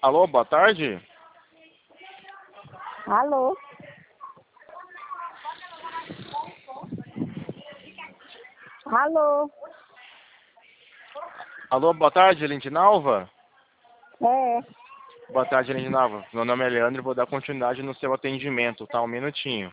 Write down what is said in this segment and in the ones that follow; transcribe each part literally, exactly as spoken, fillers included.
Alô, boa tarde. Alô? Alô? Alô, boa tarde, Lindinalva. É. Boa tarde, Lindinalva. Meu nome é Leandro e vou dar continuidade no seu atendimento, tá? Um minutinho.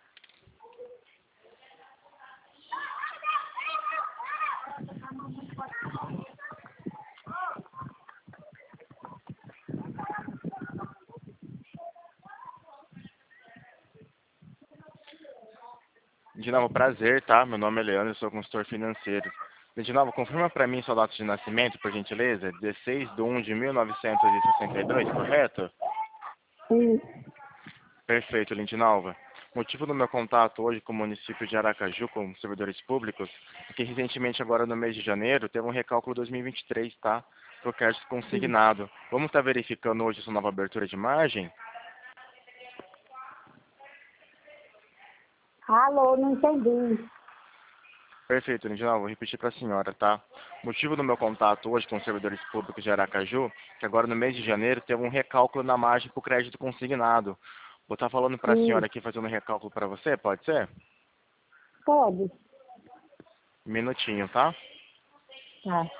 Lindinalva, prazer, tá? Meu nome é Leandro, eu sou consultor financeiro. Lindinalva, confirma pra mim sua data de nascimento, por gentileza. dezesseis de um de mil novecentos e sessenta e dois, correto? Sim. Perfeito, Lindinalva. O motivo do meu contato hoje com o município de Aracaju, com servidores públicos, é que recentemente, agora no mês de janeiro, teve um recálculo dois mil e vinte e três, tá? Pro crédito consignado. Vamos estar verificando hoje sua nova abertura de margem? Alô, não entendi. Perfeito, Lindinalva. Vou repetir para a senhora, tá? O motivo do meu contato hoje com os servidores públicos de Aracaju, é que agora no mês de janeiro teve um recálculo na margem para o crédito consignado. Vou estar falando para a Sim. senhora aqui, fazendo um recálculo para você, pode ser? Pode. Um minutinho, tá? Tá.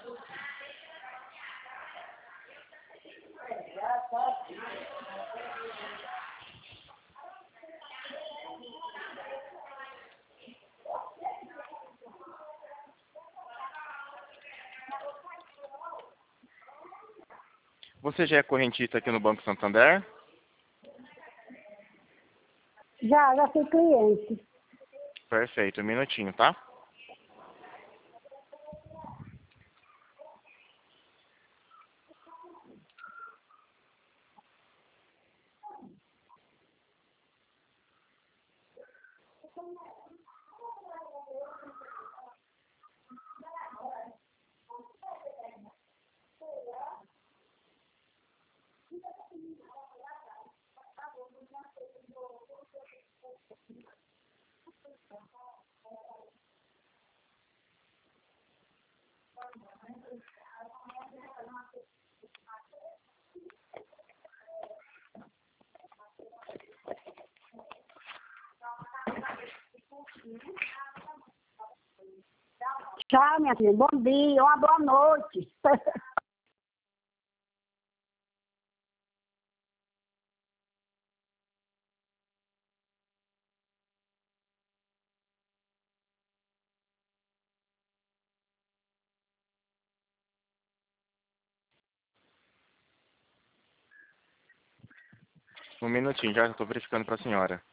Você já é correntista aqui no Banco Santander? Já, já fui cliente. Perfeito, um minutinho, tá? Tchau, minha filha. Bom dia, uma boa noite. Um minutinho, já estou verificando para a senhora.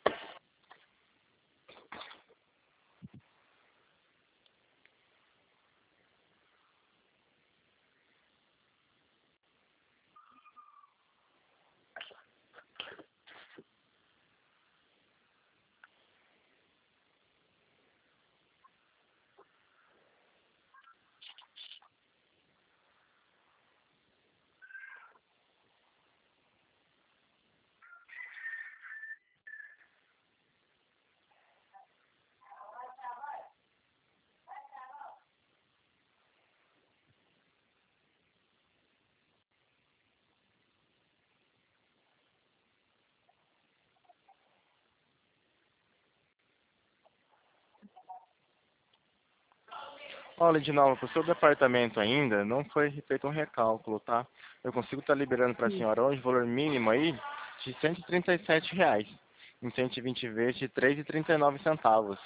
Olha, Edinalva, para o seu departamento ainda não foi feito um recálculo, tá? Eu consigo estar liberando para a senhora hoje o valor mínimo aí de cento e trinta e sete reais. Em cento e vinte vezes de três reais e trinta e nove centavos.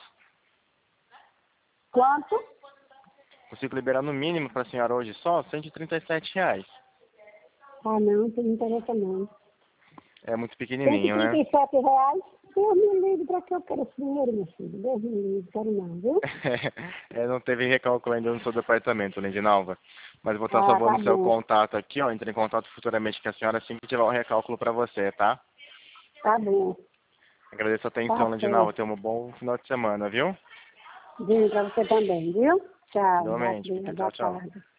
Quanto? Consigo liberar no mínimo para a senhora hoje só cento e trinta e sete reais. Ah, não, não interessa não. É muito cento e pequenininho, trinta né? e sete reais? Deus me livre, para que eu quero esse dinheiro, meu filho? Deus me livre, quero não, viu? É, não teve recálculo ainda no seu departamento, Lindinalva. Mas vou estar Ah, tá salvando o seu bom. contato aqui, ó. Entre em contato futuramente com a senhora assim que tiver o recálculo para você, tá? Tá bom. Agradeço a Tá atenção, Lindinalva. certo. Tenha um bom final de semana, viu? Digo pra você também, viu? Tchau. Boa, Igualmente. boa Tchau, tchau. tarde.